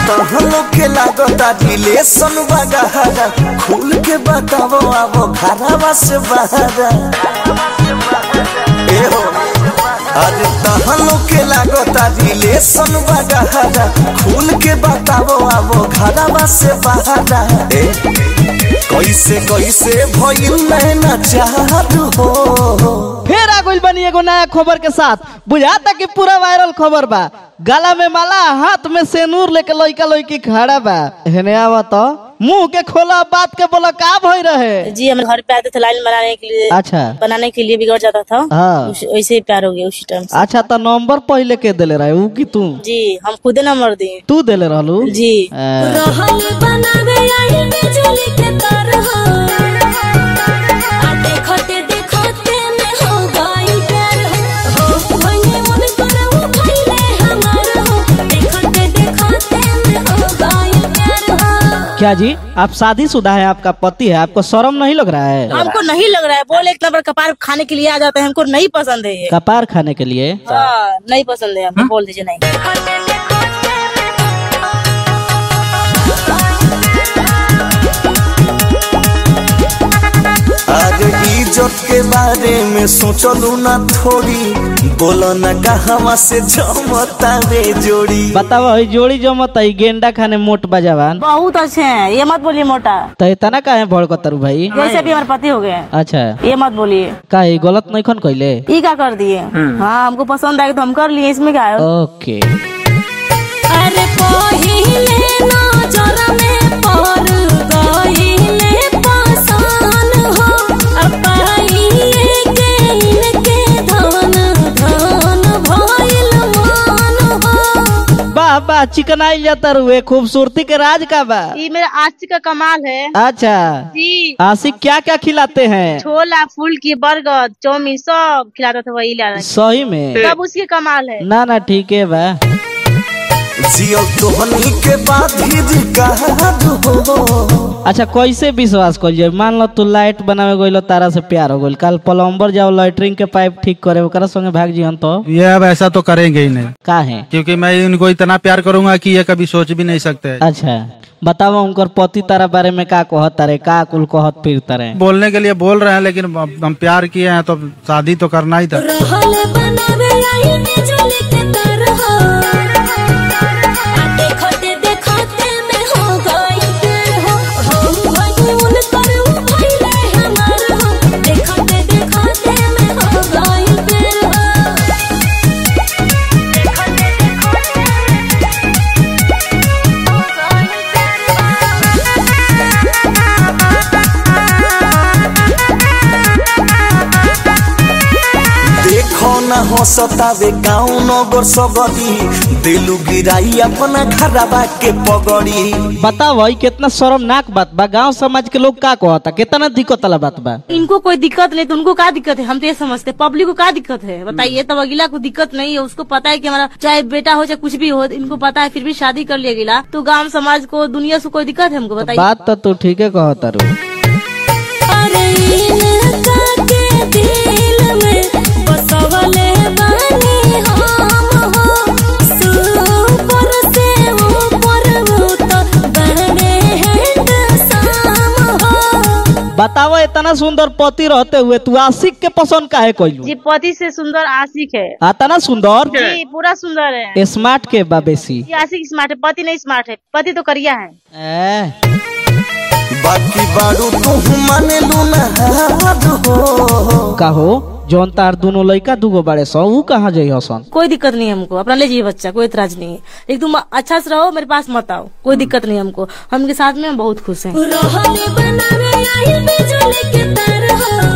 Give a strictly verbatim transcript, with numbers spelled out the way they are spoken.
तहलो के लागता रिलेशन बगारा खुल के बताओ आवो घरवा से बाहर ए हो अरे तहलो के लागता रिलेशन बगारा खुल के बताओ आवो घरवा से बाहर ए कैसे कैसे भइल ना चाहत हो। फिर आ गइल बनी एगो नया खबर के साथ, बुझाता कि पूरा वायरल खबर बा। गला में माला, हाथ में सेनूर लेके लइका लइकी खड़ा बा। हेने आवा तो मुंह के खोला, बात के बोला, का भई रहे? जी हम घर पे आते थे लाइन बनाने के लिए। अच्छा, बनाने के लिए बिगड़ जाता था। हाँ। वैसे ही प्यार हो गया उसी टाइम। अच्छा, तो नंबर पहले के देले रहे ऊ की तू? जी हम खुद नंबर दी। तू देले रहलू? जी। क्या जी, आप शादीशुदा है? आपका पति है? आपको शर्म नहीं लग रहा है? हमको नहीं लग रहा है। बोले एक नंबर कपार खाने के लिए आ जाते हैं, हमको नहीं पसंद है। कपार खाने के लिए? हाँ, नहीं पसंद है हमको। बोल दीजिए नहीं। आज इज्जत के बारे में सोचलू ना थोड़ी, बोलो ना कहवा से जमता वे जोड़ी। बताओ जोड़ी जमता गेंडा खाने मोट बजावान बहुत अच्छे हैं, ये मत बोलिए मोटा। तो इतना का है भड़कतरू भाई? वैसे भी हमारे पति हो गए। अच्छा, ये मत बोलिए। का गलत नहीं खन कहले? ये क्या कर दिए? हाँ, हमको पसंद आए तो हम कर लिए, इसमें क्या है? ओके। अरे पहिले नजर में पड़ गइले पसंद हो, बा चिकन आई जाता रुए। खूबसूरती के राज का बा? ये मेरा आशिक का कमाल है। अच्छा जी। आशिक क्या क्या खिलाते हैं? छोला, फूल की, बर्गर, चाउमीन सब खिलाता था, वही ला। सही में? सब उसके कमाल है। ना ना ठीक है बा। जियो तोहनी के बाद ही हो। अच्छा, कैसे विश्वास करिए? मान लो तू लाइट बनावे गइलो, तारा से प्यार हो गइल, कल प्लम्बर जाओ लैट्रिन के पाइप ठीक करे, ओकरा संगे भाग जियन तो? ये अब ऐसा तो करेंगे ही नहीं। का है? क्योंकि मैं इनको इतना प्यार करूंगा कि ये कभी सोच भी नहीं सकते। अच्छा बताओ, उनकर पति तारा बारे में का कहत तारे, का कुल कहत फिर तारे? बोलने के लिए बोल रहे हैं, लेकिन हम प्यार किए हैं तो शादी तो करना ही था। हो सतावे गाँव नगर सगरी, दिलू गिराई अपना घरवा के पगड़ी। बताओ कितना शर्मनाक बात बा। गांव समाज के लोग का कहता, कितना दिक्कत वाला बात बा। इनको कोई दिक्कत नहीं तो उनको क्या दिक्कत है? हम तो ये समझते पब्लिक को क्या दिक्कत है बताइए। तब अगला को दिक्कत नहीं है, उसको पता है कि हमारा चाहे बेटा हो चाहे कुछ भी हो, इनको पता है, फिर भी शादी कर लिया गिला तो गाँव समाज को, दुनिया से कोई दिक्कत है हमको? बताइए। बात तो तू ठीक है कहता रू। बताओ इतना सुंदर पति रहते हुए तू आशिक के पसंद काहे कइलू? जी पति से सुंदर आशिक है। इतना सुंदर? जी पूरा सुंदर है। स्मार्ट के बा बेसी? आशिक स्मार्ट है, पति नहीं स्मार्ट है। पति तो करिया है। ए? बाकी बारू तू माने लू ना हो। कहो जौन तार दोनों लड़का दूगो बड़े सौ, वो कहाँ जाई हसन? कोई दिक्कत नहीं हमको, अपना ले जाइए बच्चा, कोई इतराज नहीं है। लेकिन तुम अच्छा से रहो, मेरे पास मत आओ, कोई दिक्कत नहीं हमको। हम के साथ में हम बहुत खुश हैं।